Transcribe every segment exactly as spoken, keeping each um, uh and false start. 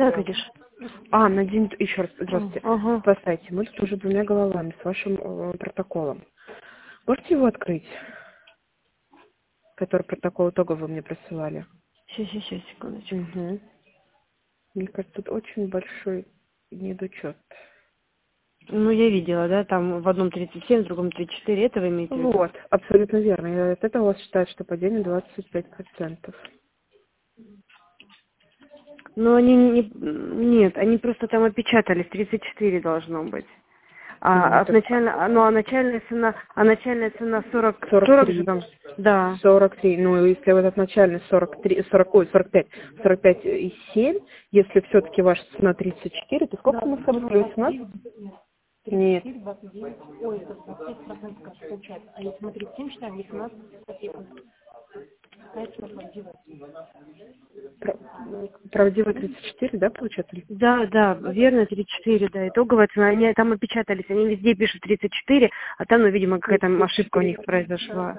Да, конечно. А, на день, еще раз, здравствуйте. Ага. Спасайте, мы тут уже двумя головами с вашим э, протоколом. Можете его открыть, который протокол итоговый вы мне присылали? Сейчас, сейчас, секундочку. Угу. Мне кажется, тут очень большой недочет. Ну, я видела, да, там в одном тридцать семь, в другом тридцать четыре. Это вы имеете в виду? Вот, абсолютно верно. И от этого у вас считают, что падение двадцать пять процентов. Ну, они не... Нет, они просто там опечатались. тридцать четыре должно быть. Ну, А, а это начально, ну, а начальная цена, а начальная цена сорок, сорок сорок же три. там? Да. сорок три. Ну, если вот этот начальный сорок три, сорок, ой, сорок пять, сорок пять и семь, если все-таки ваша цена тридцать четыре, то сколько мы с тобой сказали? восемнадцать? Нет. Ой, это двадцать пять процентов как получается. А если мы тридцать семь считаем, восемнадцать копеек. Поэтому правдиво. Пра- Правдиво тридцать четыре, да, получается? Да, да, верно, тридцать четыре, да, итоговая цена, они там опечатались, они везде пишут тридцать четыре, а там, ну, видимо, какая-то ошибка у них произошла.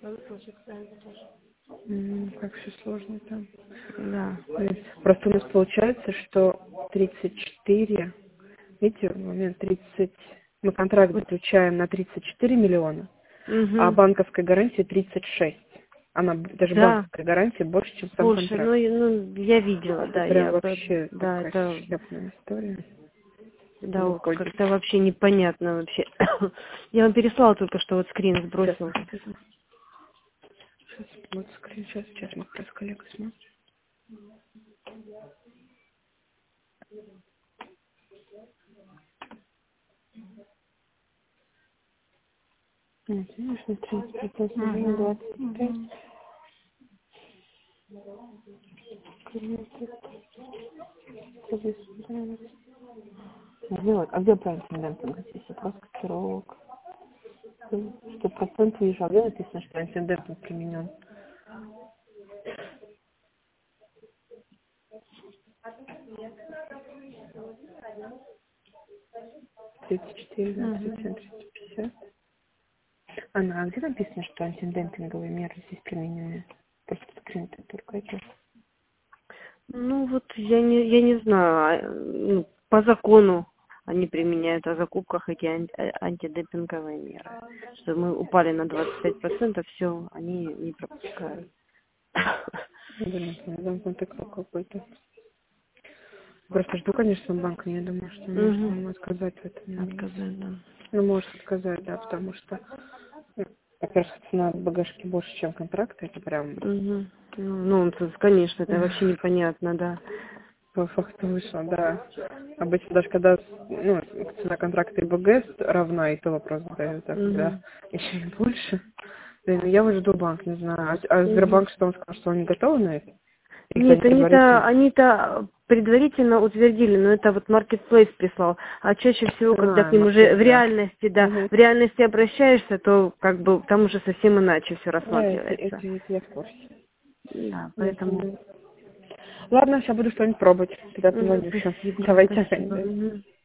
М, Как все сложно там. Да. Просто у нас получается, что тридцать четыре, видите, в момент тридцать, мы контракт заключаем на тридцать четыре миллиона, а Угу. банковская гарантия тридцать шесть. Она, б- даже Да, банковская гарантия больше, чем сам слушай, ну, контракт. и- ну, я видела, Это да, прям я, бы- вообще да, такая это, шляпная история. да, вот Выходит. как-то вообще непонятно вообще. Я вам переслала только что вот скрин Сейчас, сбросила. сейчас, вот скриншот, сейчас мы как раз коллега смотрим. Нет, видишь, на тридцать процентов, на Угу. двадцать пять. Вот, а где правильно тенденция? Здесь вопрос котировок. Сто процентов вижу, а где написано, что антидемпинг применен? тридцать четыре, да, Угу. тридцать семь, тридцать пятьдесят. Анна, а где написано, что антидемпинговые меры здесь применены? Просто скрин только это. Ну вот я не, я не знаю, а, ну, по закону они применяют о закупках эти ан- э, антидемпинговые меры. Что мы упали на двадцать пять процентов, все, они не пропускают. Блин, замкнутый круг какой-то. Просто жду, конечно, банк, но я думаю, что он может Угу. нам отказать в этом моменте. Отказать, да. Ну, может отказать, да, потому что, ну, во-первых, цена багажки больше, чем контракт, это прям Угу. Ну, нонсенс, конечно, это вообще непонятно, да. по факту вышло, да. Обычно даже когда, ну, цена контракта и БГ равна, и то вопрос задают, а Угу. когда еще и больше. Блин, ну я уже жду банк, не знаю. А, а Угу. Сбербанк, что он сказал, что они готовы на это? Или они Нет, они-то, предварительно? они-то предварительно утвердили, но это вот Marketplace прислал. А чаще всего, когда к А, ним уже маркет, в да. реальности, да, Угу. в реальности обращаешься, то как бы там уже совсем иначе все Да, это, рассматривается. это, это я в курсе. Да, Я поэтому. поняла. Ладно, сейчас буду что-нибудь пробовать. Тогда Мгм, позвоню еще. спасибо, Давайте, спасибо. Ань, да. Мгм.